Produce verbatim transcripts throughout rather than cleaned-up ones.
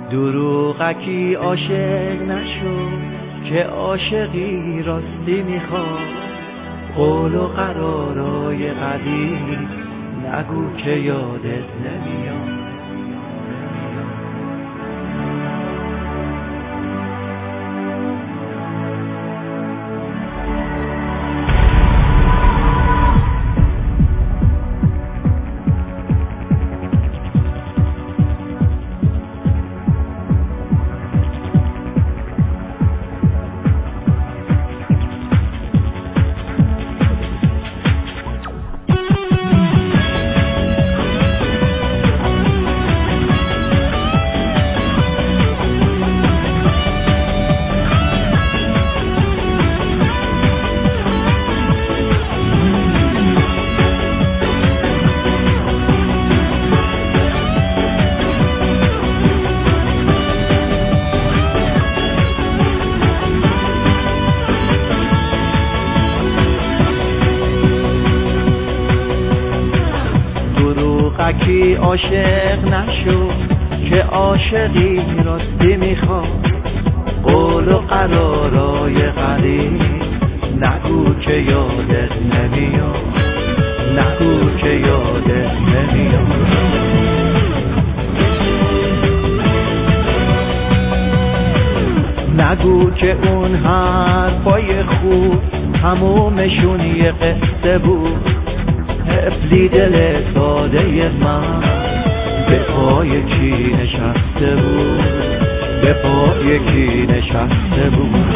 دروغکی عاشق نشو که عاشقی راستی میخواد. قول و قرارای قدیم نگو که یادت نمیاد. دروغکی عاشق نشو که عاشقی راستی میخواد. قول و قرارای قدیم نگو که یادت نمیاد. نگو که یادت نمیاد. نگو که اون حرفای خوب تمومشون یه قصه بود. حفلی دل ساده من به پای کی نشسته بود. به پای کی نشسته بود.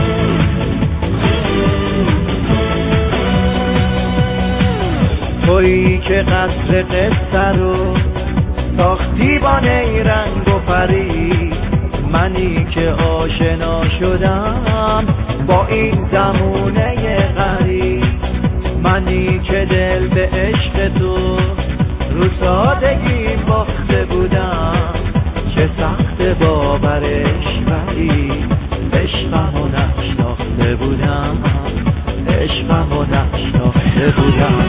تویی که قصر قصه رو ساختی با نیرنگ و پری. منی که آشنا شدم با این زمونه غریب. منی که دل به عشق تو رو سادگی باخته بودم. چه سخت باورش ولی عشقمو نشناخته بودم. عشقمو نشناخته بودم.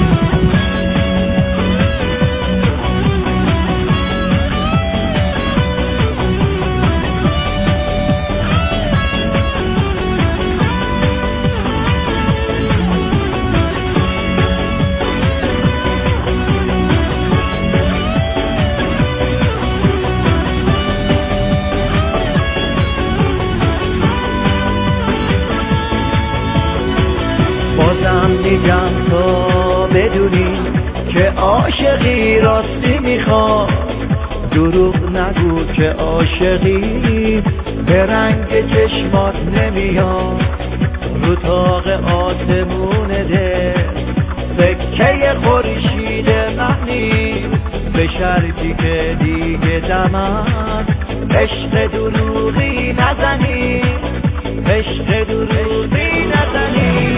بازم میگم تا بدونی که عاشقی راستی میخواد. دروغ نگو که عاشقی به رنگ چشمات نمیاد. رو طاق آسمون دل سکه خورشید منی. به شرطی که دیگه زمان عشق دروغی نزنی. عشق دروغی نزنی.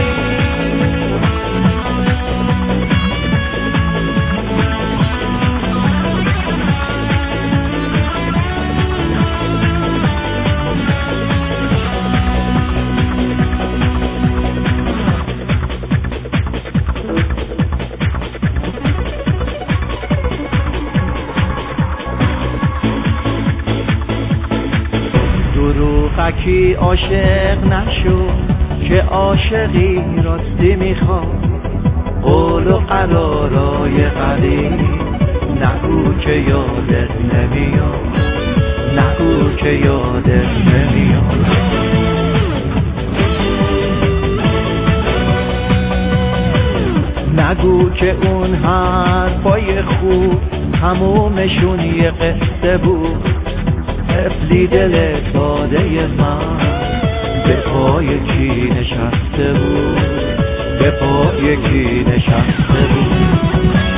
دروغکی عاشق نشو که عاشقی راستی میخواد. قول و قرارای قدیم نگو که یادت نمیاد. نگو که یادت نمیاد. نگو که اون حرفای خوب تمومشون یه قصه بود. حفلی دل ساده من به پای کی نشسته بود. به پای کی نشسته بود.